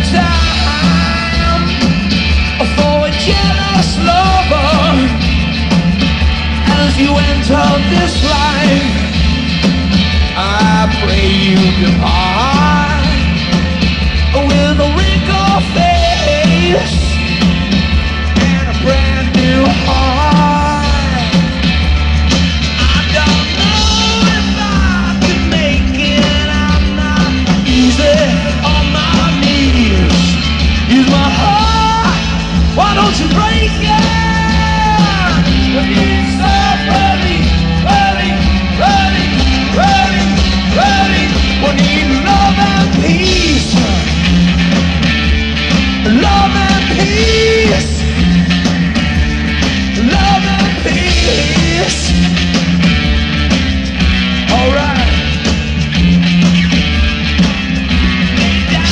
time for a jealous lover as you enter this life. I pray you depart.